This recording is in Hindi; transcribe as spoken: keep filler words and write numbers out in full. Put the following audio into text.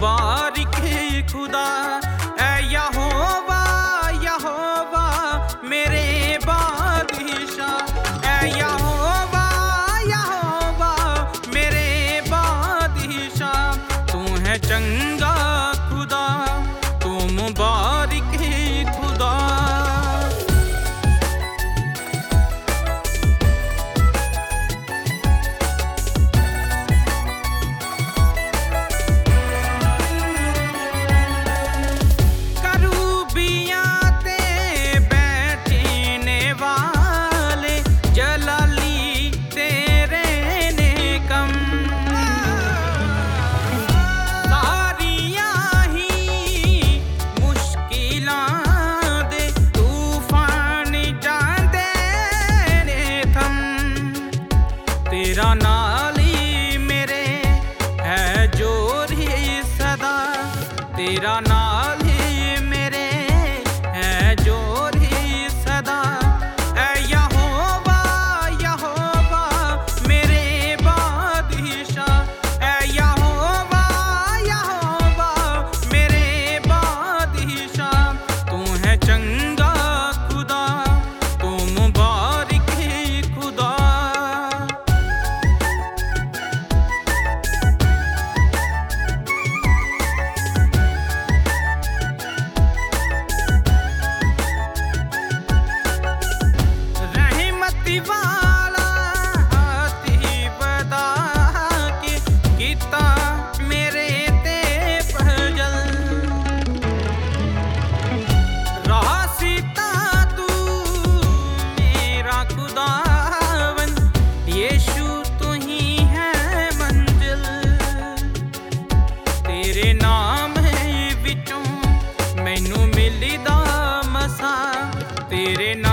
मुबारक खुदा ऐ यहोवा यहोवा मेरे बादशाह ऐ यहोवा यहोवा मेरे बादशाह तू है चंगा खुदा तू मुबारक खुदा। तेरा नाल ही मेरे है जोर ही सदा तेरा नाल ही मेरे है जोर ही सदा ऐ यहोवा यहोवा मेरे बादशाह ऐ यहोवा यहोवा मेरे बादशाह तू है चंगा खुदा तू मुबारक खुदा। वाला हाथी बदा के गीता मेरे ते पजल रासीता तू मेरा खुदावन यीशु तू ही है मंजिल तेरे नाम है विचों मैनू मिलदा मसा तेरे नाम